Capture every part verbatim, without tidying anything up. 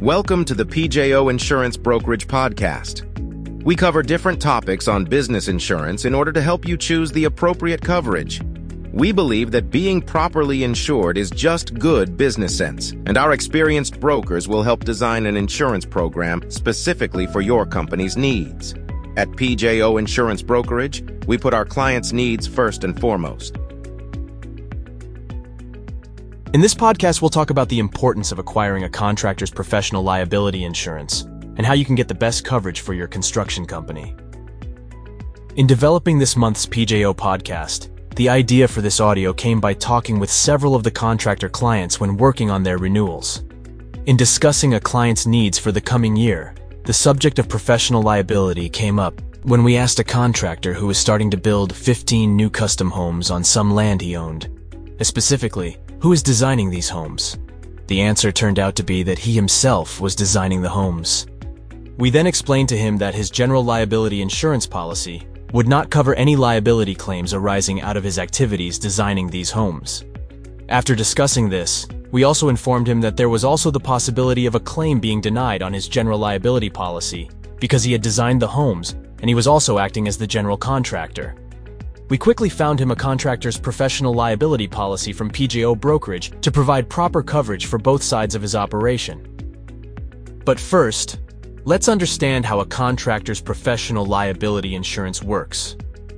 Welcome to the P J O Insurance Brokerage Podcast. We cover different topics on business insurance in order to help you choose the appropriate coverage. We believe that being properly insured is just good business sense, and our experienced brokers will help design an insurance program specifically for your company's needs. At P J O Insurance Brokerage, we put our clients' needs first and foremost. In this podcast, we'll talk about the importance of acquiring a contractor's professional liability insurance and how you can get the best coverage for your construction company. In developing this month's P J O podcast, the idea for this audio came by talking with several of the contractor clients when working on their renewals. In discussing a client's needs for the coming year, the subject of professional liability came up when we asked a contractor who was starting to build fifteen new custom homes on some land he owned. Specifically, who is designing these homes? The answer turned out to be that he himself was designing the homes. We then explained to him that his general liability insurance policy would not cover any liability claims arising out of his activities designing these homes. After discussing this, we also informed him that there was also the possibility of a claim being denied on his general liability policy because he had designed the homes and he was also acting as the general contractor. We quickly found him a contractor's professional liability policy from P J O Brokerage to provide proper coverage for both sides of his operation. But first, let's understand how a contractor's professional liability insurance works.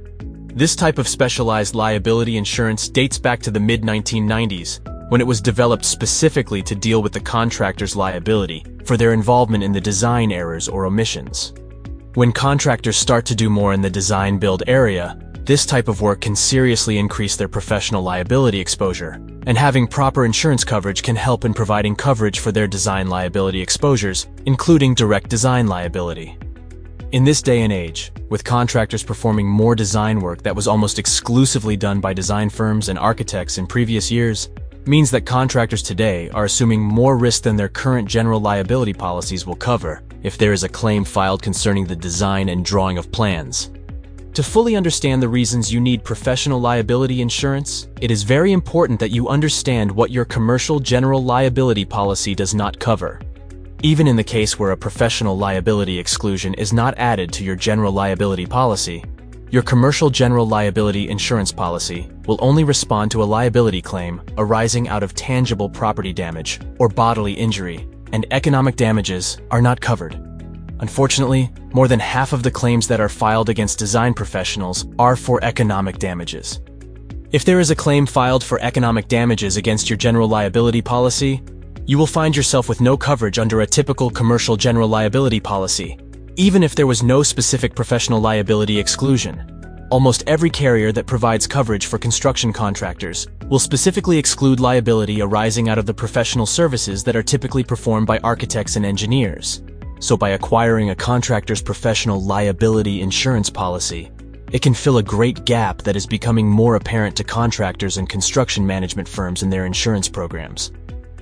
This type of specialized liability insurance dates back to the mid nineteen nineties, when it was developed specifically to deal with the contractor's liability for their involvement in the design errors or omissions. When contractors start to do more in the design-build area, this type of work can seriously increase their professional liability exposure, and having proper insurance coverage can help in providing coverage for their design liability exposures, including direct design liability. In this day and age, with contractors performing more design work that was almost exclusively done by design firms and architects in previous years, means that contractors today are assuming more risk than their current general liability policies will cover if there is a claim filed concerning the design and drawing of plans. To fully understand the reasons you need professional liability insurance, it is very important that you understand what your commercial general liability policy does not cover. Even in the case where a professional liability exclusion is not added to your general liability policy, your commercial general liability insurance policy will only respond to a liability claim arising out of tangible property damage or bodily injury, and economic damages are not covered. Unfortunately, more than half of the claims that are filed against design professionals are for economic damages. If there is a claim filed for economic damages against your general liability policy, you will find yourself with no coverage under a typical commercial general liability policy, even if there was no specific professional liability exclusion. Almost every carrier that provides coverage for construction contractors will specifically exclude liability arising out of the professional services that are typically performed by architects and engineers. So by acquiring a contractor's professional liability insurance policy, it can fill a great gap that is becoming more apparent to contractors and construction management firms in their insurance programs.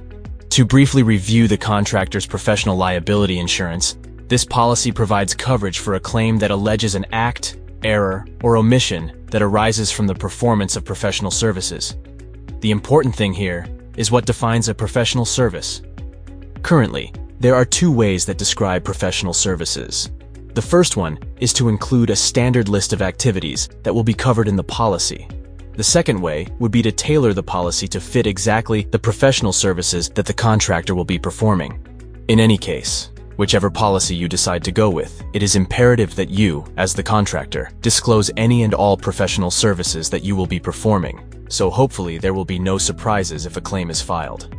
To briefly review the contractor's professional liability insurance, this policy provides coverage for a claim that alleges an act, error, or omission that arises from the performance of professional services. The important thing here is what defines a professional service. Currently, there are two ways that describe professional services. The first one is to include a standard list of activities that will be covered in the policy. The second way would be to tailor the policy to fit exactly the professional services that the contractor will be performing. In any case, whichever policy you decide to go with, it is imperative that you, as the contractor, disclose any and all professional services that you will be performing, so hopefully there will be no surprises if a claim is filed.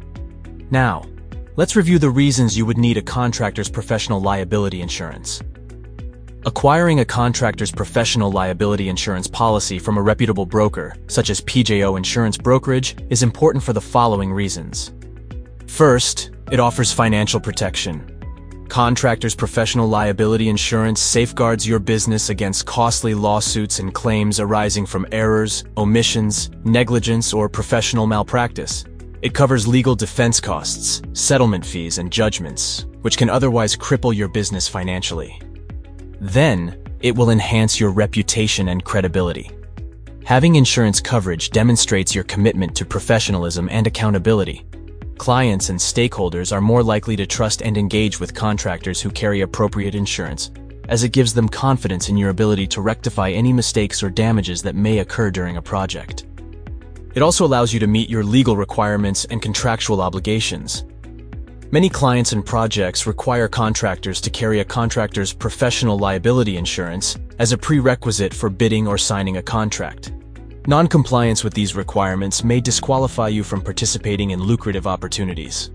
Now, let's review the reasons you would need a contractor's professional liability insurance. Acquiring a contractor's professional liability insurance policy from a reputable broker, such as P J O Insurance Brokerage, is important for the following reasons. First, it offers financial protection. Contractor's professional liability insurance safeguards your business against costly lawsuits and claims arising from errors, omissions, negligence, or professional malpractice. It covers legal defense costs, settlement fees, and judgments, which can otherwise cripple your business financially. Then, it will enhance your reputation and credibility. Having insurance coverage demonstrates your commitment to professionalism and accountability. clients and stakeholders are more likely to trust and engage with contractors who carry appropriate insurance, as it gives them confidence in your ability to rectify any mistakes or damages that may occur during a project. It also allows you to meet your legal requirements and contractual obligations. Many clients and projects require contractors to carry a contractor's professional liability insurance as a prerequisite for bidding or signing a contract. Non-compliance with these requirements may disqualify you from participating in lucrative opportunities.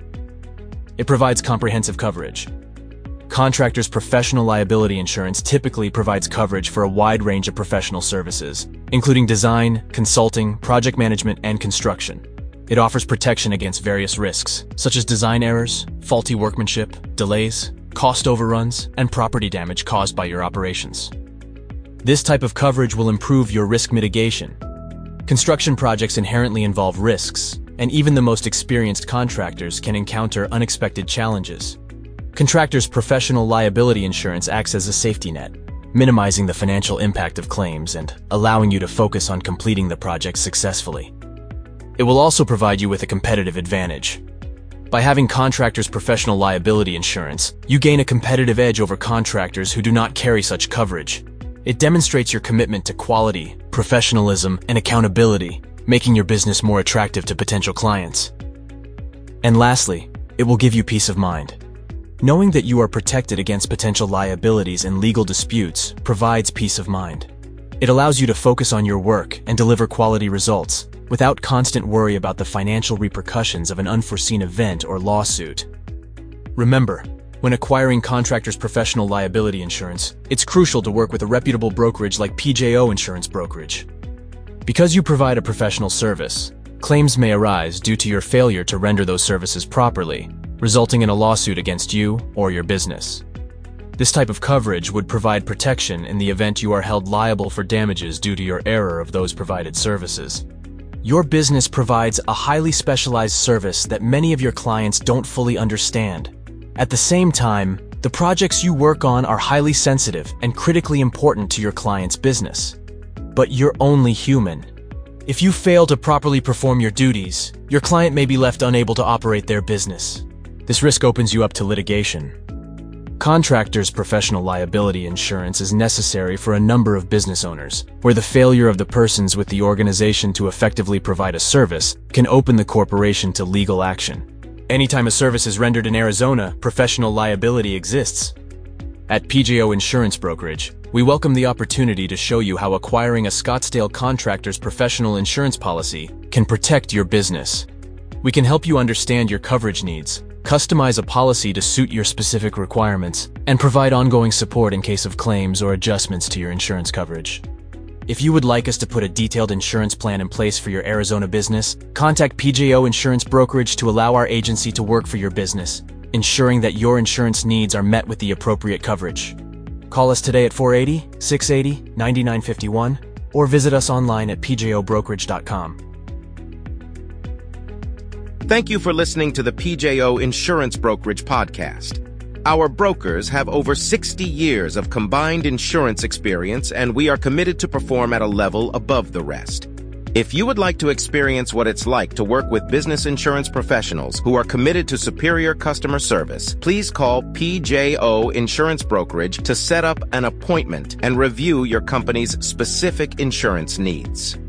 It provides comprehensive coverage. Contractors' professional liability insurance typically provides coverage for a wide range of professional services, including design, consulting, project management, and construction. It offers protection against various risks, such as design errors, faulty workmanship, delays, cost overruns, and property damage caused by your operations. This type of coverage will improve your risk mitigation. Construction projects inherently involve risks, and even the most experienced contractors can encounter unexpected challenges. Contractors' professional liability insurance acts as a safety net, minimizing the financial impact of claims and allowing you to focus on completing the project successfully. It will also provide you with a competitive advantage. By having contractors' professional liability insurance, you gain a competitive edge over contractors who do not carry such coverage. It demonstrates your commitment to quality, professionalism, and accountability, making your business more attractive to potential clients. And lastly, it will give you peace of mind. Knowing that you are protected against potential liabilities and legal disputes provides peace of mind. It allows you to focus on your work and deliver quality results without constant worry about the financial repercussions of an unforeseen event or lawsuit. Remember, when acquiring contractors' professional liability insurance, it's crucial to work with a reputable brokerage like P J O Insurance Brokerage. Because you provide a professional service, claims may arise due to your failure to render those services properly, resulting in a lawsuit against you or your business. This type of coverage would provide protection in the event you are held liable for damages due to your error of those provided services. Your business provides a highly specialized service that many of your clients don't fully understand. At the same time, the projects you work on are highly sensitive and critically important to your client's business. But you're only human. If you fail to properly perform your duties, your client may be left unable to operate their business. This risk opens you up to litigation. Contractors' professional liability insurance is necessary for a number of business owners, where the failure of the persons with the organization to effectively provide a service can open the corporation to legal action. Anytime a service is rendered in Arizona, professional liability exists. At P J O Insurance Brokerage, we welcome the opportunity to show you how acquiring a Scottsdale contractor's professional insurance policy can protect your business. We can help you understand your coverage needs, customize a policy to suit your specific requirements, and provide ongoing support in case of claims or adjustments to your insurance coverage. If you would like us to put a detailed insurance plan in place for your Arizona business, contact P J O Insurance Brokerage to allow our agency to work for your business, ensuring that your insurance needs are met with the appropriate coverage. Call us today at four eight zero, six eight zero, nine nine five one or visit us online at p j o brokerage dot com. Thank you for listening to the P J O Insurance Brokerage podcast. Our brokers have over sixty years of combined insurance experience, and we are committed to perform at a level above the rest. If you would like to experience what it's like to work with business insurance professionals who are committed to superior customer service, please call P J O Insurance Brokerage to set up an appointment and review your company's specific insurance needs.